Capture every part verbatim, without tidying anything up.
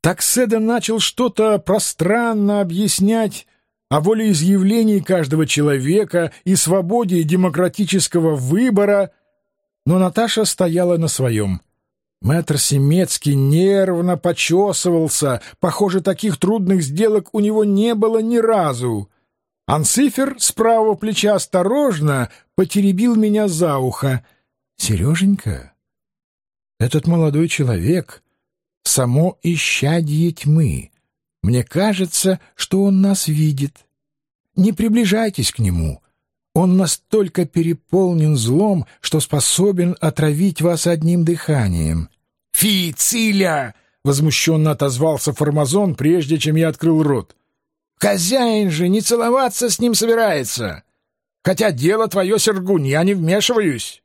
Такседа начал что-то пространно объяснять о волеизъявлении каждого человека и свободе демократического выбора, но Наташа стояла на своем. Мэтр Семецкий нервно почесывался. Похоже, таких трудных сделок у него не было ни разу. Анцифер с правого плеча осторожно потеребил меня за ухо. «Сереженька, этот молодой человек — само исчадье тьмы. Мне кажется, что он нас видит. Не приближайтесь к нему. Он настолько переполнен злом, что способен отравить вас одним дыханием». «Фи, Циля!» — возмущенно отозвался Формазон, прежде чем я открыл рот. «Хозяин же не целоваться с ним собирается. Хотя дело твое, Сергунь, я не вмешиваюсь».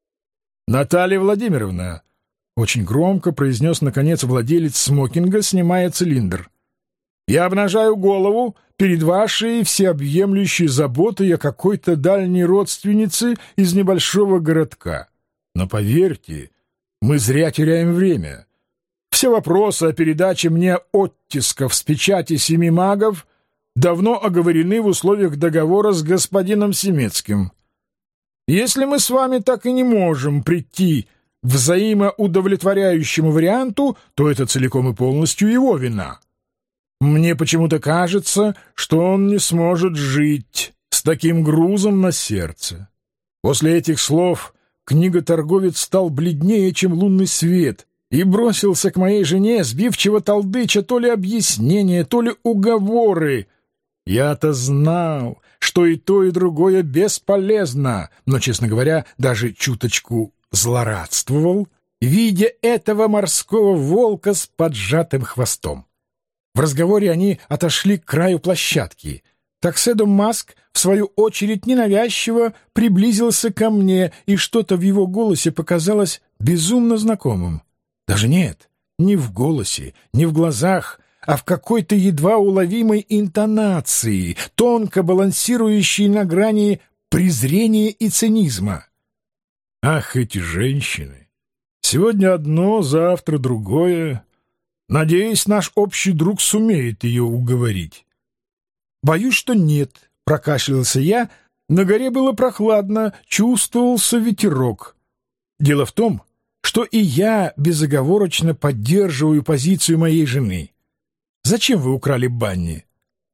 «Наталья Владимировна», — очень громко произнес, наконец, владелец смокинга, снимая цилиндр, «я обнажаю голову перед вашей всеобъемлющей заботой о какой-то дальней родственнице из небольшого городка. Но поверьте, мы зря теряем время. Все вопросы о передаче мне оттисков с печати семи магов давно оговорены в условиях договора с господином Семецким. Если мы с вами так и не можем прийти к взаимоудовлетворяющему варианту, то это целиком и полностью его вина. Мне почему-то кажется, что он не сможет жить с таким грузом на сердце». После этих слов книготорговец стал бледнее, чем лунный свет, и бросился к моей жене, сбивчиво толдыча то ли объяснения, то ли уговоры. Я-то знал, что и то, и другое бесполезно, но, честно говоря, даже чуточку злорадствовал, видя этого морского волка с поджатым хвостом. В разговоре они отошли к краю площадки. Такседо Маск, в свою очередь, ненавязчиво приблизился ко мне, и что-то в его голосе показалось безумно знакомым. Даже нет, не в голосе, не в глазах, а в какой-то едва уловимой интонации, тонко балансирующей на грани презрения и цинизма. «Ах, эти женщины! Сегодня одно, завтра другое. Надеюсь, наш общий друг сумеет ее уговорить». «Боюсь, что нет», — прокашлялся я. На горе было прохладно, чувствовался ветерок. Дело в том, что и я безоговорочно поддерживаю позицию моей жены. Зачем вы украли Банни?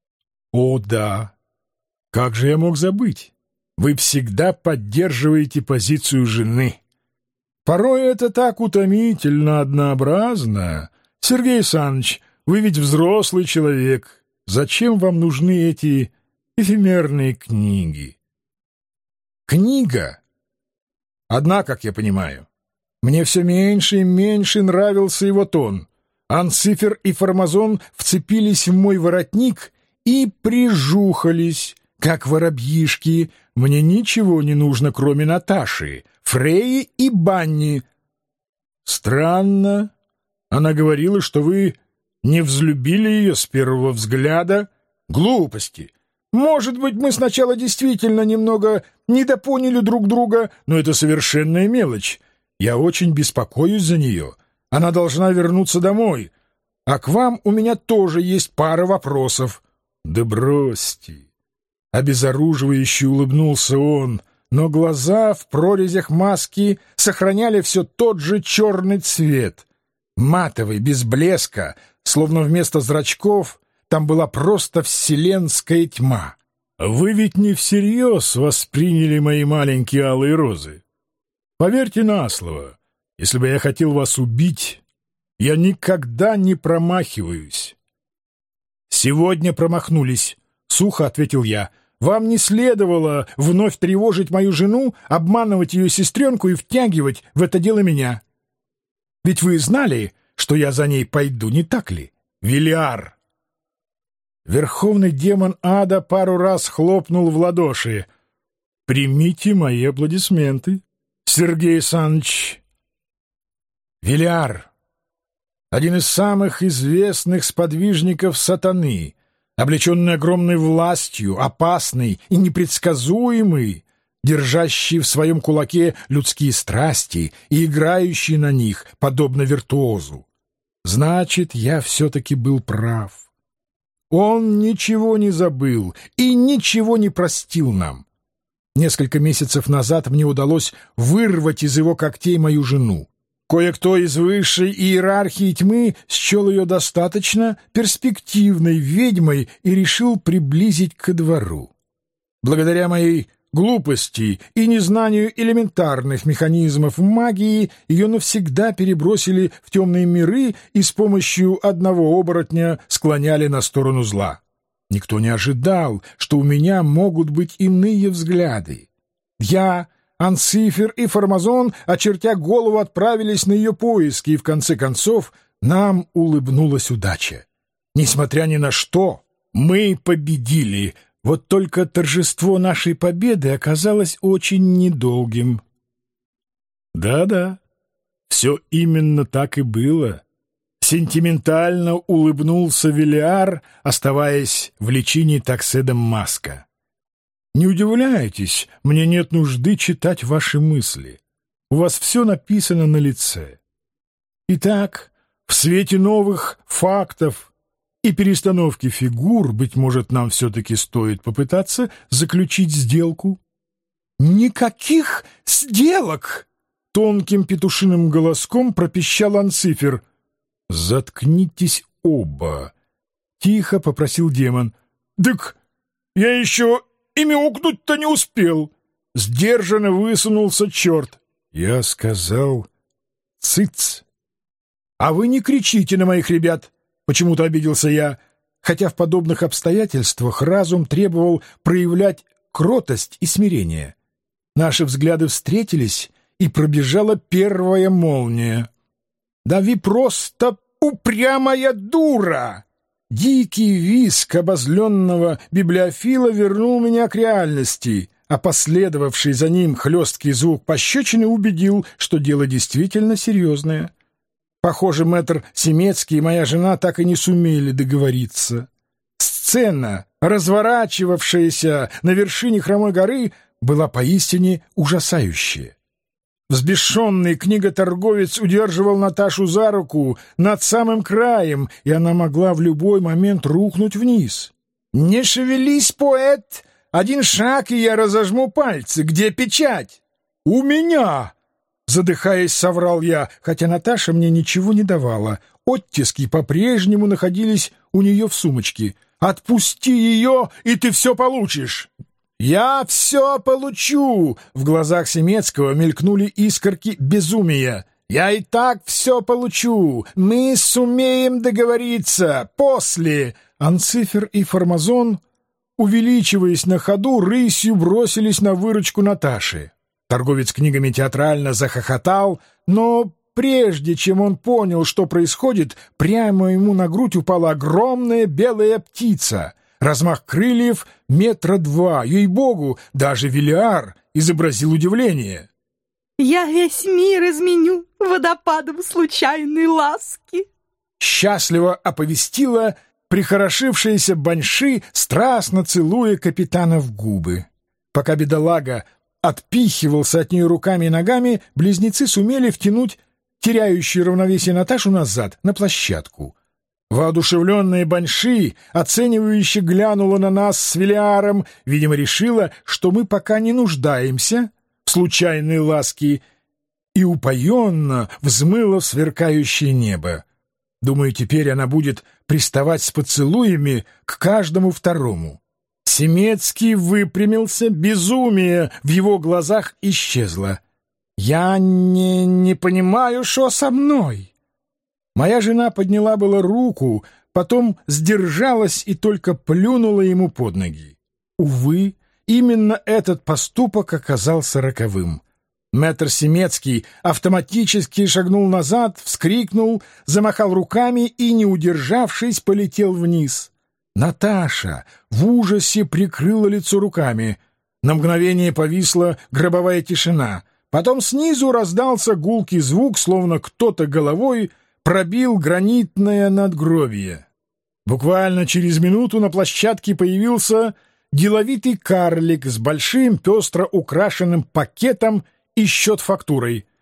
О, да. Как же я мог забыть? Вы всегда поддерживаете позицию жены. Порой это так утомительно однообразно. Сергей Саныч, вы ведь взрослый человек. Зачем вам нужны эти эфемерные книги? Книга? Одна, как я понимаю. Мне все меньше и меньше нравился его тон. Анцифер и Формазон вцепились в мой воротник и прижухались, как воробьишки. Мне ничего не нужно, кроме Наташи, Фреи и Банни. Странно. Она говорила, что вы не взлюбили ее с первого взгляда. Глупости. Может быть, мы сначала действительно немного недопоняли друг друга, но это совершенная мелочь. Я очень беспокоюсь за нее. Она должна вернуться домой. А к вам у меня тоже есть пара вопросов». «Да бросьте!» Обезоруживающе улыбнулся он, но глаза в прорезях маски сохраняли все тот же черный цвет. Матовый, без блеска, словно вместо зрачков там была просто вселенская тьма. «Вы ведь не всерьез восприняли мои маленькие алые розы? Поверьте на слово, если бы я хотел вас убить, я никогда не промахиваюсь». «Сегодня промахнулись», — сухо ответил я. «Вам не следовало вновь тревожить мою жену, обманывать ее сестренку и втягивать в это дело меня. Ведь вы знали, что я за ней пойду, не так ли, Велиар?» Верховный демон ада пару раз хлопнул в ладоши. «Примите мои аплодисменты, Сергей Саныч». Велиар, один из самых известных сподвижников сатаны, облеченный огромной властью, опасный и непредсказуемый, держащий в своем кулаке людские страсти и играющий на них, подобно виртуозу. Значит, я все-таки был прав. Он ничего не забыл и ничего не простил нам. Несколько месяцев назад мне удалось вырвать из его когтей мою жену. Кое-кто из высшей иерархии тьмы счел ее достаточно перспективной ведьмой и решил приблизить ко двору. Благодаря моей глупости и незнанию элементарных механизмов магии ее навсегда перебросили в темные миры и с помощью одного оборотня склоняли на сторону зла. Никто не ожидал, что у меня могут быть иные взгляды. Я, Анцифер и Формазон, очертя голову, отправились на ее поиски, и в конце концов нам улыбнулась удача. Несмотря ни на что, мы победили. Вот только торжество нашей победы оказалось очень недолгим. Да-да, все именно так и было. Сентиментально улыбнулся Велиар, оставаясь в личине Такседа Маска. Не удивляйтесь, мне нет нужды читать ваши мысли. У вас все написано на лице. Итак, в свете новых фактов и перестановки фигур, быть может, нам все-таки стоит попытаться заключить сделку? «Никаких сделок!» — тонким петушиным голоском пропищал Анцифер. «Заткнитесь оба!» — тихо попросил демон. «Дык, я еще и мяукнуть-то не успел!» — сдержанно высунулся черт. Я сказал «цыц!» «А вы не кричите на моих ребят!» — почему-то обиделся я, хотя в подобных обстоятельствах разум требовал проявлять кротость и смирение. Наши взгляды встретились, и пробежала первая молния. «Да вы просто упрямая дура!» Дикий визг обозленного библиофила вернул меня к реальности, а последовавший за ним хлесткий звук пощечины убедил, что дело действительно серьезное. Похоже, мэтр Семецкий и моя жена так и не сумели договориться. Сцена, разворачивавшаяся на вершине хромой горы, была поистине ужасающая. Взбешенный книготорговец удерживал Наташу за руку над самым краем, и она могла в любой момент рухнуть вниз. «Не шевелись, поэт! Один шаг, и я разожму пальцы. Где печать?» «У меня!» — задыхаясь, соврал я, хотя Наташа мне ничего не давала. Оттиски по-прежнему находились у нее в сумочке. «Отпусти ее, и ты все получишь!» «Я все получу!» — в глазах Семецкого мелькнули искорки безумия. «Я и так все получу! Мы сумеем договориться! После!» Анцифер и Формазон, увеличиваясь на ходу, рысью бросились на выручку Наташи. Торговец книгами театрально захохотал, но прежде чем он понял, что происходит, прямо ему на грудь упала огромная белая птица. Размах крыльев метра два, ей-богу, даже Велиар изобразил удивление. «Я весь мир изменю водопадом случайной ласки!» Счастливо оповестила прихорошившаяся банши, страстно целуя капитана в губы. Пока бедолага отпихивался от нее руками и ногами, близнецы сумели втянуть теряющую равновесие Наташу назад, на площадку. Воодушевленная банши, оценивающе глянула на нас с Велиаром, видимо, решила, что мы пока не нуждаемся в случайной ласке, и упоенно взмыла в сверкающее небо. Думаю, теперь она будет приставать с поцелуями к каждому второму. Семецкий выпрямился, безумие в его глазах исчезло. «Я не, не понимаю, что со мной?» Моя жена подняла было руку, потом сдержалась и только плюнула ему под ноги. Увы, именно этот поступок оказался роковым. Мэтр Семецкий автоматически шагнул назад, вскрикнул, замахал руками и, не удержавшись, полетел вниз. Наташа в ужасе прикрыла лицо руками. На мгновение повисла гробовая тишина. Потом снизу раздался гулкий звук, словно кто-то головой пробил гранитное надгробие. Буквально через минуту на площадке появился деловитый карлик с большим пестро украшенным пакетом и счет-фактурой.